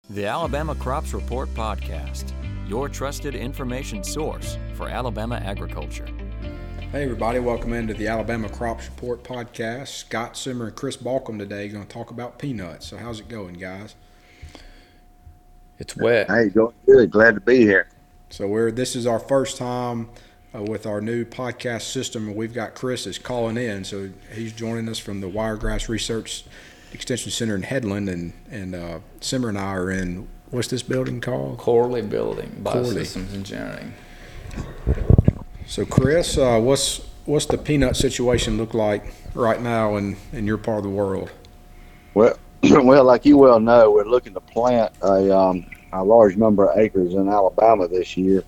The Alabama Crops Report Podcast, your trusted information source for Alabama agriculture. Hey everybody, welcome into the Alabama Crops Report Podcast. Scott Simmer and Chris Balcom today going to talk about peanuts. So how's it going, guys? It's wet. Hey, going good. Glad to be here. So this is our first time with our new podcast system, and we've got Chris is calling in. So he's joining us from the Wiregrass Research Extension Center in Headland, and Simmer and I are in, what's this building called? Corley Building, Corley. Biosystems Engineering. So Chris, what's the peanut situation look like right now in your part of the world? Well, like you well know, we're looking to plant a large number of acres in Alabama this year.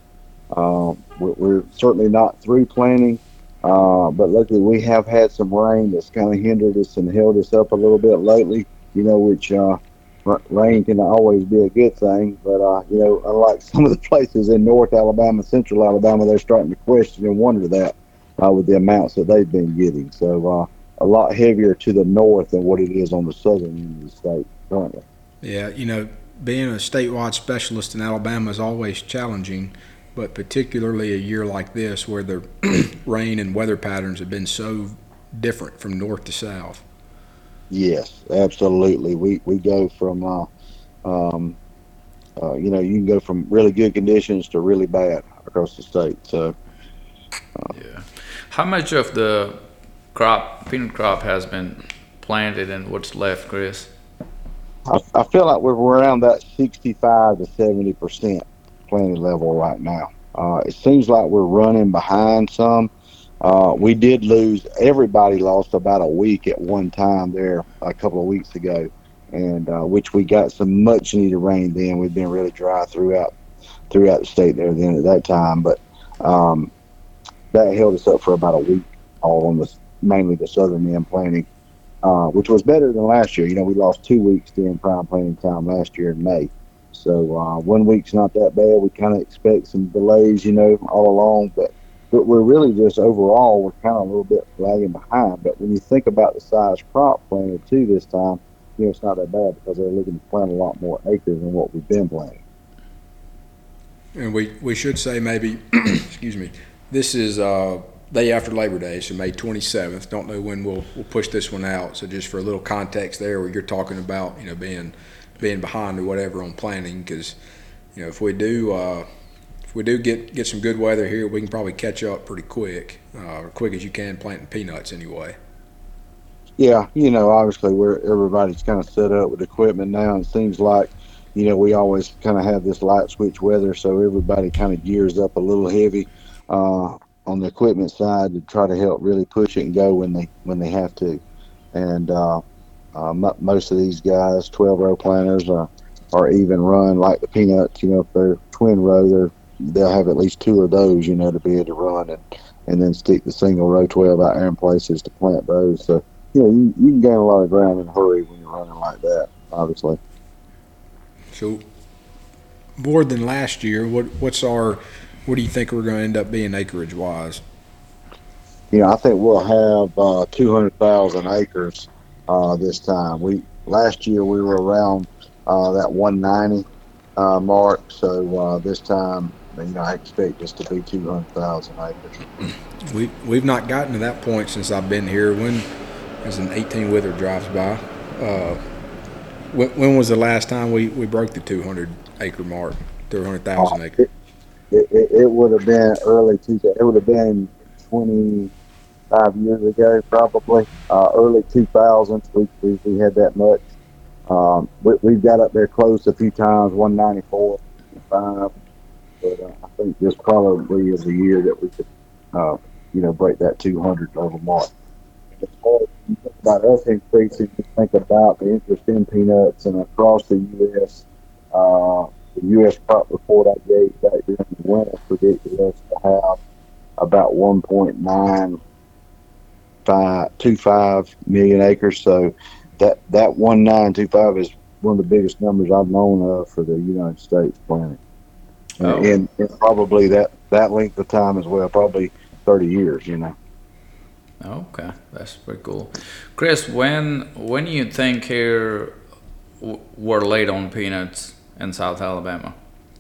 We're certainly not through planting, but luckily we have had some rain that's kind of hindered us and held us up a little bit lately, which rain can always be a good thing. But, unlike some of the places in North Alabama, Central Alabama, they're starting to question and wonder that with the amounts that they've been getting. So a lot heavier to the north than what it is on the southern end of the state currently. Yeah, being a statewide specialist in Alabama is always challenging, but particularly a year like this where the rain and weather patterns have been so different from north to south. Yes, absolutely. We go from, you can go from really good conditions to really bad across the state. So, Yeah. How much of the peanut crop has been planted and what's left, Chris? I feel like we're around that 65 to 70% planted level right now. It seems like we're running behind some. We did lose, everybody lost about a week at one time there a couple of weeks ago, and which we got some much needed rain then. We've been really dry throughout the state there then at that time, but that held us up for about a week, all on mainly the southern end planting, which was better than last year. We lost 2 weeks during prime planting time last year in May. So 1 week's not that bad. We kind of expect some delays, all along, but we're really just overall, we're kind of a little bit lagging behind. But when you think about the size crop planted too this time, it's not that bad because they're looking to plant a lot more acres than what we've been planting. And we should say maybe, excuse me, this is day after Labor Day, so May 27th. Don't know when we'll push this one out. So just for a little context there, where you're talking about, being behind or whatever on planting, because if we do get some good weather here, we can probably catch up pretty quick, quick as you can planting peanuts anyway. Yeah, obviously everybody's kind of set up with equipment now, and it seems like we always kind of have this light switch weather, so everybody kind of gears up a little heavy on the equipment side to try to help really push it and go when they have to. And most of these guys, 12-row planters, are even run like the peanuts. If they're twin row, they'll have at least two of those, to be able to run and then stick the single row 12 out there in places to plant those. So, you can gain a lot of ground in a hurry when you're running like that, obviously. So, more than last year, what do you think we're going to end up being acreage wise? I think we'll have 200,000 acres this time. Last year we were around that 190 mark, so this time I expect us to be 200,000 acres. We've not gotten to that point since I've been here. When as an 18 wither drives by, when was the last time we broke the 200 acre mark, 200,000 acres? It would have been early 2000. It would have been 25 years ago, probably early 2000s. We had that much. We've got up there close a few times, 194, 5. But I think this probably is a year that we could, break that 200 level mark. As far as you think about us increasing, you think about the interest in peanuts and across the U.S. The U.S. crop report I gave back during the winter predicted us to have about 1.925 million acres. So that 1925 is one of the biggest numbers I've known of for the United States planting. Oh. And probably that length of time as well, probably 30 years, Okay, that's pretty cool. Chris, when you think here we're late on peanuts in South Alabama?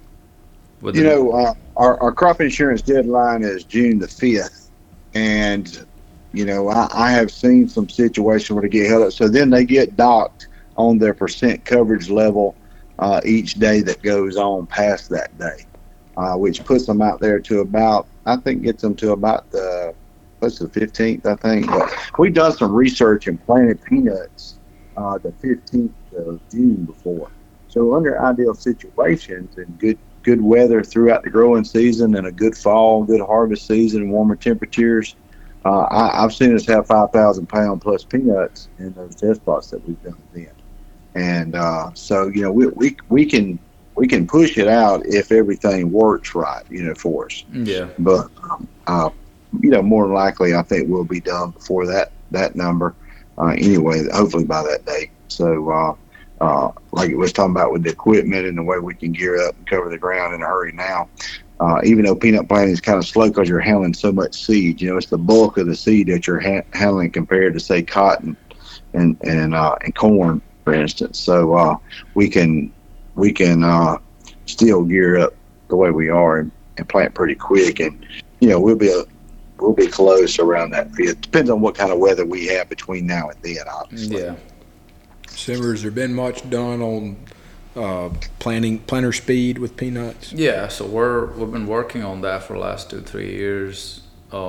Our crop insurance deadline is June the 5th, and I have seen some situations where they get held up. So then they get docked on their percent coverage level each day that goes on past that day, which puts them out there to gets them to about the 15th, I think. But we've done some research and planted peanuts the 15th of June before. So under ideal situations and good weather throughout the growing season and a good fall, good harvest season and warmer temperatures, I've seen us have 5,000 pound plus peanuts in those test plots that we've done then. And so we can push it out if everything works right, for us. Yeah. But more than likely, I think we'll be done before that number anyway. Hopefully by that date. So like it was talking about with the equipment and the way we can gear up and cover the ground in a hurry now. Even though peanut planting is kind of slow because you're handling so much seed, it's the bulk of the seed that you're handling compared to say cotton and corn, for instance. So we can still gear up the way we are and plant pretty quick, and we'll be close around that field. Depends on what kind of weather we have between now and then, obviously. Yeah. Simmer, has there been much done on planter speed with peanuts? Yeah, so we've been working on that for the last 2-3 years.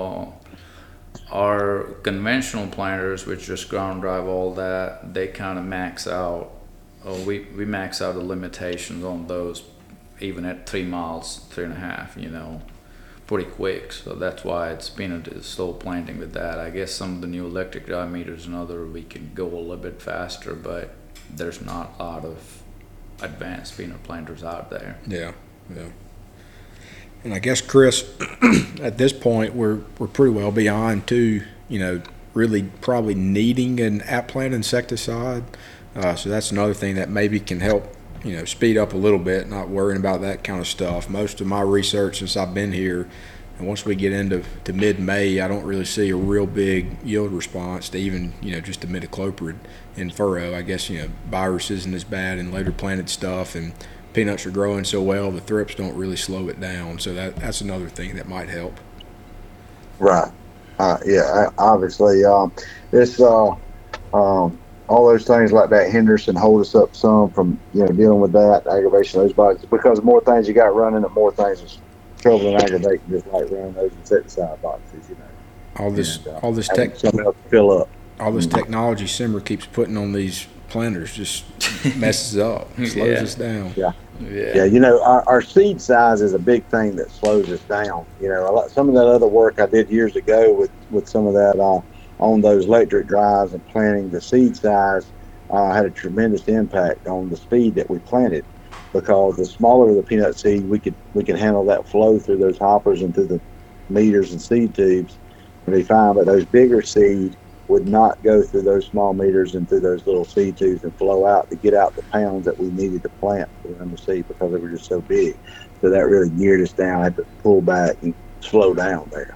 Our conventional planters, which just ground drive all that, they kind of max out. We max out the limitations on those, even at 3 miles, 3.5, pretty quick. So that's why it's been slow planting with that. I guess some of the new electric diameters and other, we can go a little bit faster, but there's not a lot of advanced peanut planters out there. Yeah. And I guess, Chris, at this point, we're pretty well beyond really probably needing an at-plant insecticide. So that's another thing that maybe can help, speed up a little bit, not worrying about that kind of stuff. Most of my research since I've been here, and once we get into mid-May, I don't really see a real big yield response to even, just imidacloprid in furrow. I guess, virus isn't as bad in later planted stuff, and peanuts are growing so well, the thrips don't really slow it down. So that's another thing that might help. Right. Obviously, it's all those things like that Henderson hold us up some from dealing with that aggravation of those bugs, because the more things you got running, the more things is trouble and aggravation, just like running those insecticide boxes. All this something else to fill up. All this technology Simmer keeps putting on these planters just messes up, slows us down. Yeah. Our seed size is a big thing that slows us down. Some of that other work I did years ago with some of that on those electric drives and planting the seed size had a tremendous impact on the speed that we planted, because the smaller the peanut seed, we can handle that flow through those hoppers and through the meters and seed tubes and be fine. But those bigger seed would not go through those small meters and through those little seed tubes and flow out to get out the pounds that we needed to plant in the seed, because they were just so big. So that really geared us down. I had to pull back and slow down there.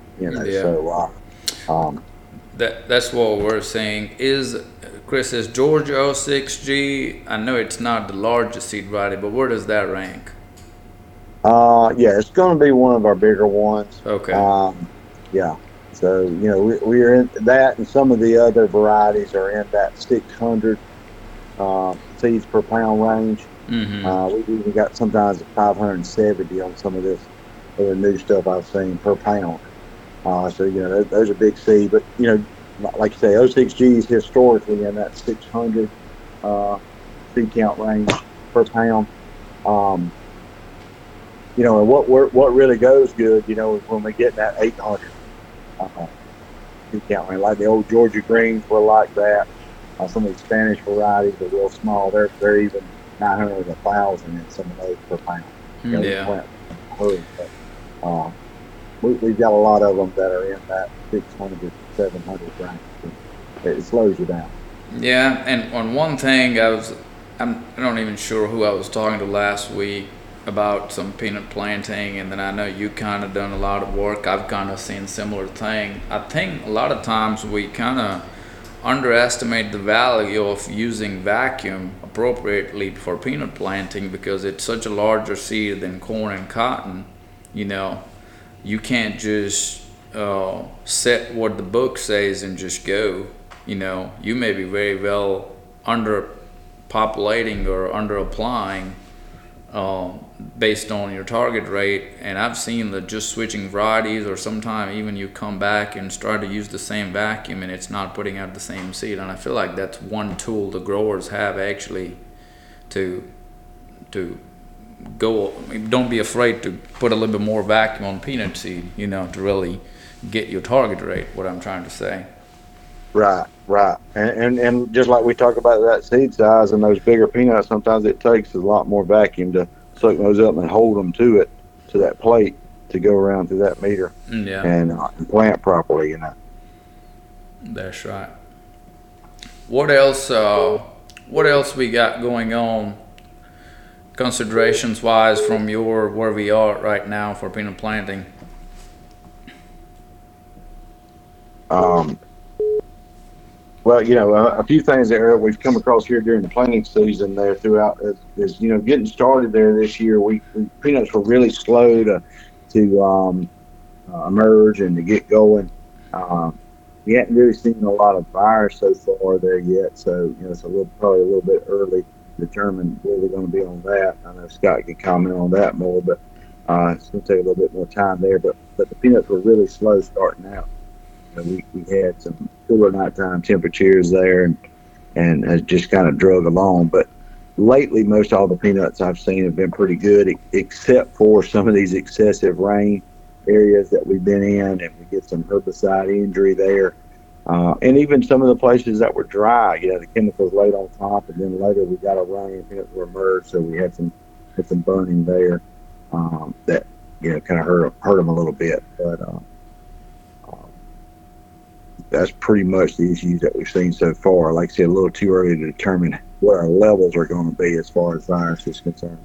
So that's what we're saying. Chris, is Georgia 06G, I know it's not the largest seed variety, but where does that rank? It's going to be one of our bigger ones. Okay. So, we're in that, and some of the other varieties are in that 600 seeds per pound range. Mm-hmm. We've even got sometimes 570 on some of this other new stuff I've seen per pound. So, those are big seed. But, like you say, 06G is historically in that 600 seed count range per pound. And what really goes good, is when we get that 800 seed count range. Like the old Georgia greens were like that. Some of the Spanish varieties are real small. They're even 900 or 1,000 in some of those per pound. We've got a lot of them that are in that 600 to 700 range. It slows you down. Yeah, and on one thing, I'm not even sure who I was talking to last week about some peanut planting, and then I know you kind of done a lot of work. I've kind of seen similar thing. I think a lot of times we kind of underestimate the value of using vacuum appropriately for peanut planting because it's such a larger seed than corn and cotton. You know, you can't just set what the book says and just go. You know, you may be very well underpopulating or under applying based on your target rate. And I've seen that just switching varieties, or sometimes even you come back and try to use the same vacuum and it's not putting out the same seed. And I feel like that's one tool the growers have actually to go. Don't be afraid to put a little bit more vacuum on peanut seed, you know, to really get your target rate, what I'm trying to say. Right. And just like we talk about that seed size and those bigger peanuts, sometimes it takes a lot more vacuum to soak those up and hold them to that plate to go around through that meter and plant properly, you know. That's right. What else we got going on considerations wise from where we are right now for peanut planting? Well, you know, a few things that we've come across here during the planting season there throughout is you know, getting started there this year. Peanuts were really slow to emerge and to get going. We hadn't really seen a lot of virus so far there yet, so you know, it's probably a little bit early to determine where we're going to be on that. I know Scott can comment on that more, but it's going to take a little bit more time there. But the peanuts were really slow starting out. You know, we had some cooler nighttime temperatures there, and has just kind of drug along. But lately, most all the peanuts I've seen have been pretty good, except for some of these excessive rain areas that we've been in, and we get some herbicide injury there. And even some of the places that were dry, you know, the chemicals laid on top, and then later we got a rain and peanuts were emerged, so we had some burning there that, you know, kind of hurt them a little bit. But that's pretty much the issues that we've seen so far. Like I said, a little too early to determine what our levels are going to be as far as virus is concerned.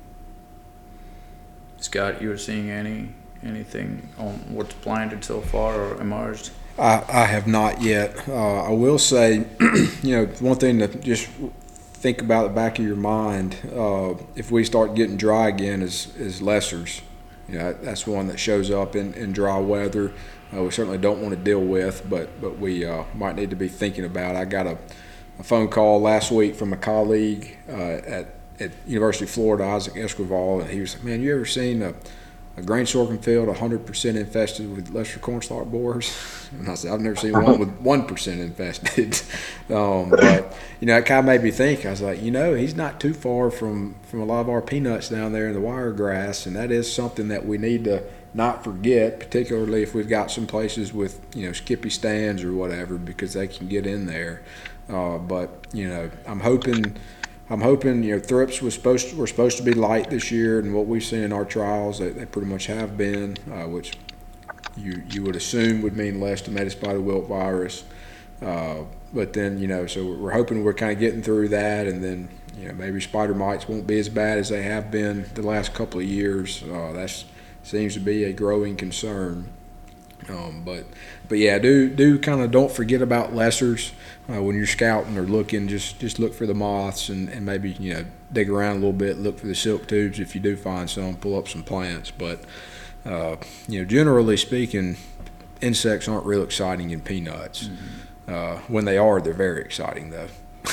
Scott, you were seeing anything on what's planted so far or emerged? I have not yet. I will say, you know, one thing to just think about the back of your mind, if we start getting dry again, is lessers. You know, that's one that shows up in dry weather. We certainly don't want to deal with, but we might need to be thinking about. I got a phone call last week from a colleague at University of Florida, Isaac Esquivel, and he was like, "Man, you ever seen a grain sorghum field 100% infested with lesser cornstalk borers?" And I said, "I've never seen one with 1% infested." But you know, it kind of made me think. I was like, you know, he's not too far from a lot of our peanuts down there in the wiregrass, and that is something that we need to not forget, particularly if we've got some places with, you know, skippy stands or whatever, because they can get in there. But you know, I'm hoping, you know, thrips were supposed to be light this year, and what we've seen in our trials, they pretty much have been, which you would assume would mean less tomato spider wilt virus. But then, you know, so we're hoping we're kind of getting through that, and then, you know, maybe spider mites won't be as bad as they have been the last couple of years. That seems to be a growing concern. But yeah, do kind of don't forget about lessers when you're scouting or looking. Just look for the moths and maybe, you know, dig around a little bit, look for the silk tubes if you do find some, pull up some plants. But you know, generally speaking, insects aren't real exciting in peanuts. Mm-hmm. When they are, they're very exciting though.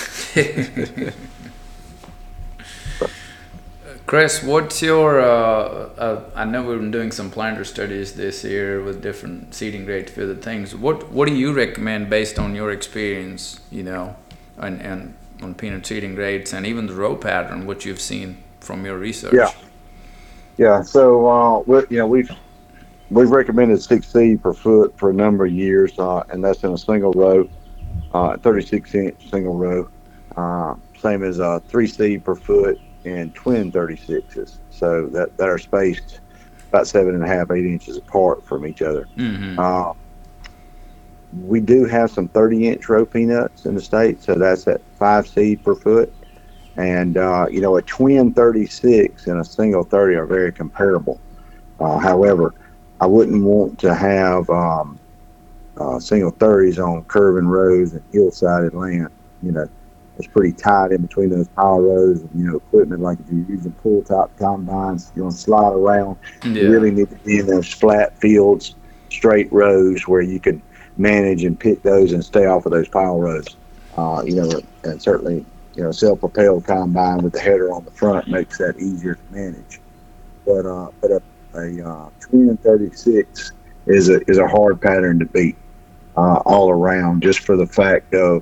Chris, what's your, I know we've been doing some planter studies this year with different seeding rates for the things. What do you recommend based on your experience, you know, and on peanut seeding rates and even the row pattern, what you've seen from your research? Yeah. So, you know, we've recommended 6 seed per foot for a number of years, and that's in a single row, 36-inch single row. Same as 3 seed per foot and twin 36s, so that are spaced about 7.5, 8 inches apart from each other. Mm-hmm. We do have some 30-inch row peanuts in the state, so that's at 5 seed per foot. And you know, a twin 36 and a single 30 are very comparable. However, I wouldn't want to have single 30s on curving rows and hill-sided land. You know, it's pretty tight in between those power rows. And, equipment like if you're using pull top combines, you're gonna slide around. You really need to be in those flat fields, straight rows where you can manage and pick those and stay off of those power rows. And certainly, self-propelled combine with the header on the front makes that easier to manage. But a twin 36 is a hard pattern to beat all around, just for the fact of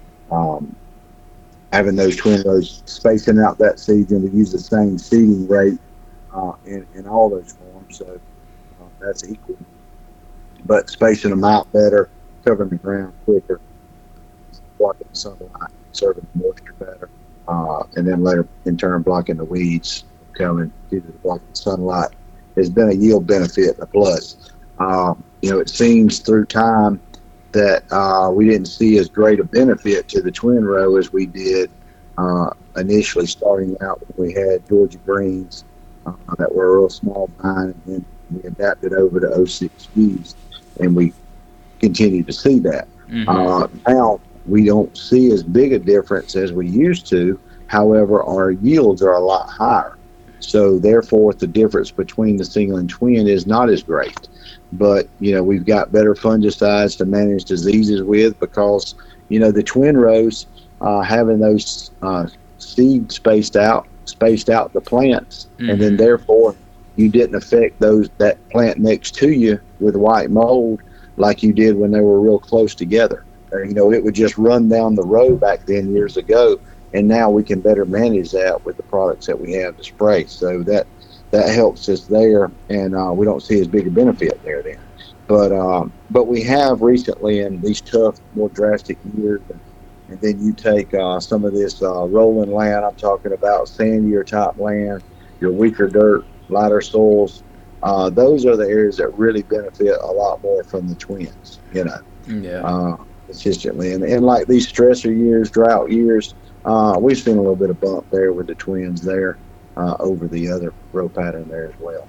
having those twin rows, spacing out that season. We use the same seeding rate in all those forms, so that's equal. But spacing them out better, covering the ground quicker, blocking the sunlight, conserving the moisture better, and then later in turn blocking the weeds coming due to the blocking sunlight has been a yield benefit and a plus. It seems through time that we didn't see as great a benefit to the twin row as we did initially starting out when we had Georgia Greens that were a real small vine, and then we adapted over to 06 V's, and we continue to see that. Now we don't see as big a difference as we used to. However, our yields are a lot higher. So therefore, the difference between the single and twin is not as great. But, we've got better fungicides to manage diseases with, because, the twin rows, having those seeds spaced out the plants, and then therefore you didn't affect that plant next to you with white mold like you did when they were real close together. It would just run down the row back then years ago, and now we can better manage that with the products that we have to spray. So that helps us there, and we don't see as big a benefit there then. But we have recently, in these tough, more drastic years, and then you take some of this rolling land, I'm talking about sandier type land, your weaker dirt, lighter soils, those are the areas that really benefit a lot more from the twins, consistently. And like these stressor years, drought years, we've seen a little bit of bump there with the twins there over the other row pattern there as well.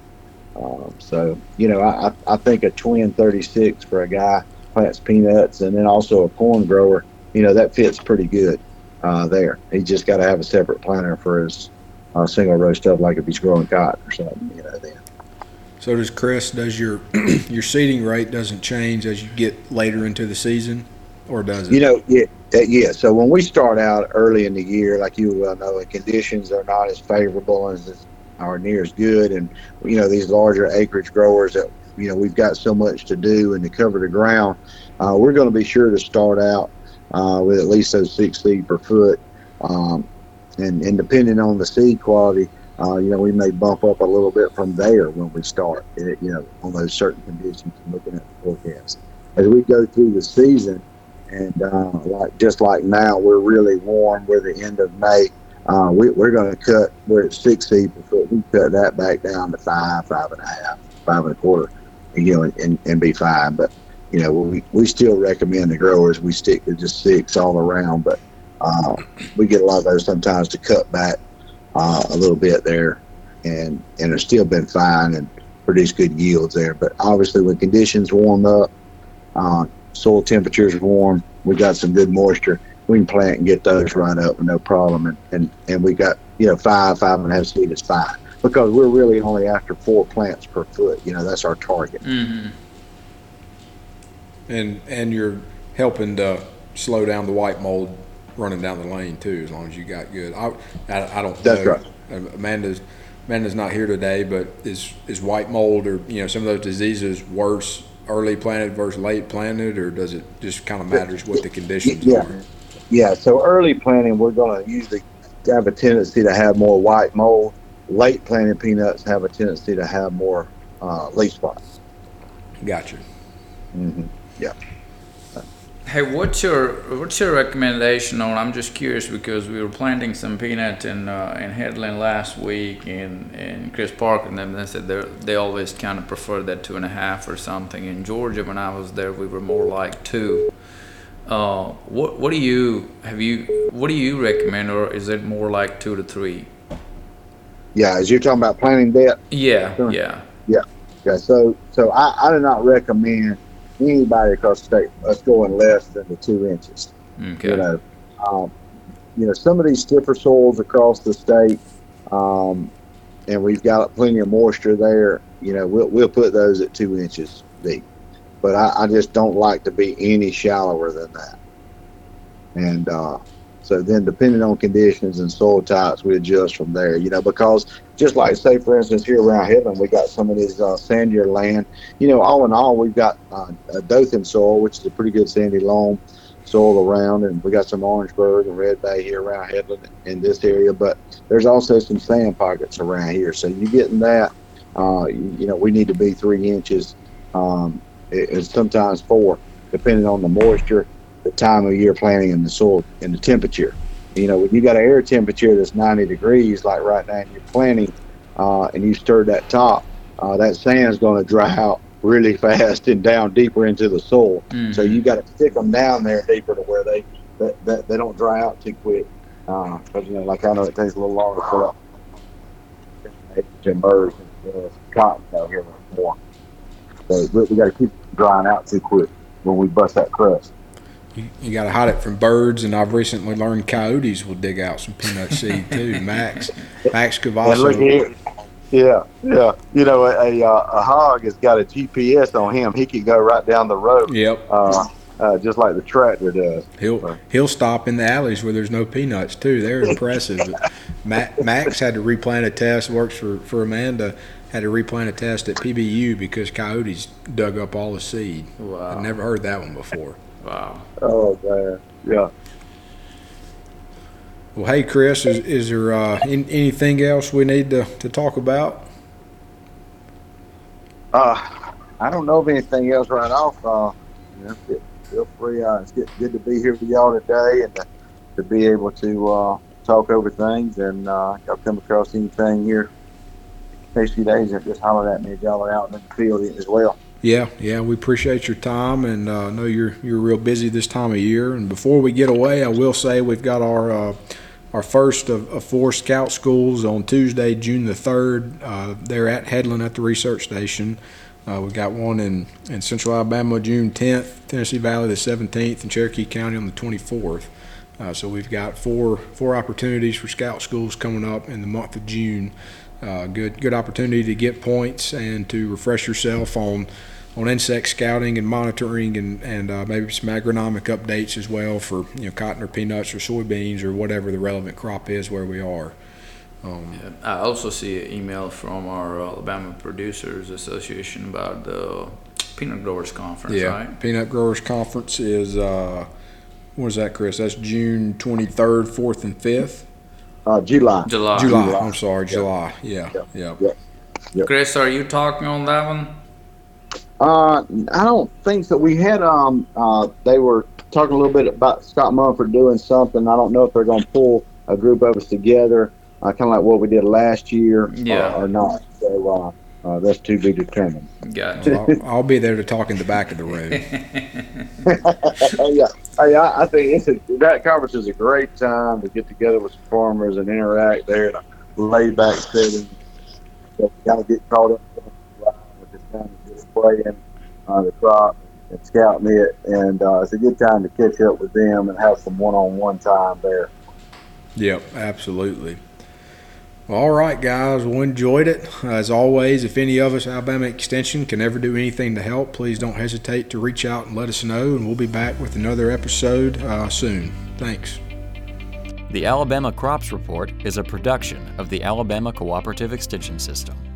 I think a twin 36 for a guy plants peanuts and then also a corn grower, that fits pretty good there. He just got to have a separate planter for his single row stuff, like if he's growing cotton or something, then. So does your your seeding rate doesn't change as you get later into the season, or does it? Yeah. So when we start out early in the year, like you well know, the conditions are not as favorable as are near as good, and these larger acreage growers that we've got so much to do and to cover the ground, we're going to be sure to start out with at least those 6 seed per foot, and depending on the seed quality, we may bump up a little bit from there when we start, on those certain conditions and looking at the forecast. As we go through the season, and just like now, we're really warm. We're the end of May. We're going to cut. We're at 6 seed per foot. We cut that back down to 5, 5.5, 5.25, and be fine. But we still recommend the growers we stick to just 6 all around. But we get a lot of those sometimes to cut back a little bit there, and it's still been fine and produce good yields there. But obviously, when conditions warm up, soil temperatures warm, we got some good moisture, we can plant and get those right up with no problem. And we got 5.5 seed is fine, because we're really only after 4 plants per foot. That's our target. And you're helping to slow down the white mold running down the lane too, as long as you got good. I don't That's know. right. Amanda's not here today, but is white mold or some of those diseases worse early planted versus late planted, or does it just kind of matters what the conditions are? Yeah. So early planting, we're going to usually have a tendency to have more white mold. Late planted peanuts have a tendency to have more leaf spots. Gotcha. Yeah. Hey, what's your recommendation on? I'm just curious, because we were planting some peanut in Headland last week, and Chris Parker and them. They said they always kind of prefer that 2.5 or something. In Georgia, when I was there, we were more like 2. What do you recommend, or is it more like 2 to 3? Yeah, as you're talking about planting depth. Yeah. So I do not recommend anybody across the state us going less than the 2 inches. Okay. some of these stiffer soils across the state, and we've got plenty of moisture there, we'll put those at 2 inches deep. But I just don't like to be any shallower than that. And so then depending on conditions and soil types, we adjust from there, because just like, say, for instance, here around Headland, we got some of these sandier land. All in all, we've got a Dothan soil, which is a pretty good sandy loam soil around, and we got some Orangeburg and Red Bay here around Headland in this area, but there's also some sand pockets around here. So you getting that, we need to be 3 inches, it's sometimes 4, depending on the moisture, the time of year planting, and the soil and the temperature. When you got an air temperature that's 90 degrees, like right now, and you're planting, and you stir that top, that sand's going to dry out really fast and down deeper into the soil. So you got to stick them down there deeper to where they don't dry out too quick. Because like I know it takes a little longer for that to emerge and cotton out here more. So we got to keep it drying out too quick when we bust that crust. You got to hide it from birds, and I've recently learned coyotes will dig out some peanut seed too. Max Cavasso. Yeah. A hog has got a GPS on him. He can go right down the road. Yep. Just like the tractor does. He'll stop in the alleys where there's no peanuts too. They're impressive. Max had to replant a test. Works for Amanda. Had to replant a test at PBU because coyotes dug up all the seed. Wow. I've never heard that one before. Wow. Oh man. Yeah. Well, hey, Chris, is there anything else we need to talk about? I don't know of anything else right off. Feel free. It's good to be here with y'all today, and to be able to talk over things. And y'all come across anything here next few days, just holler at me if y'all are out in the field as well. Yeah, we appreciate your time, and I know you're real busy this time of year. And before we get away, I will say we've got our first of 4 scout schools on Tuesday, June the 3rd. They're at Headland at the research station. We've got one in Central Alabama, June 10th, Tennessee Valley the 17th, and Cherokee County on the 24th. So we've got four opportunities for scout schools coming up in the month of June. Good opportunity to get points and to refresh yourself on insect scouting and monitoring, and maybe some agronomic updates as well for cotton or peanuts or soybeans or whatever the relevant crop is where we are. I also see an email from our Alabama Producers Association about the Peanut Growers Conference, right? Peanut Growers Conference is, what is that, Chris? That's June 23rd, 4th, and 5th? July. I'm sorry, July. Yeah. Chris, are you talking on that one? I don't think so. We had they were talking a little bit about Scott Mumford doing something. I don't know if they're going to pull a group of us together, kind of like what we did last year, or not. So that's to be determined. Gotcha. I'll be there to talk in the back of the room. Yeah. I think that conference is a great time to get together with some farmers and interact there in a laid back setting. So kind of get caught up with this kind of displaying the crop and scouting it, and it's a good time to catch up with them and have some one-on-one time there. Yep, absolutely. Well, all right, guys. We enjoyed it. As always, if any of us, Alabama Extension, can ever do anything to help, please don't hesitate to reach out and let us know, and we'll be back with another episode soon. Thanks. The Alabama Crops Report is a production of the Alabama Cooperative Extension System.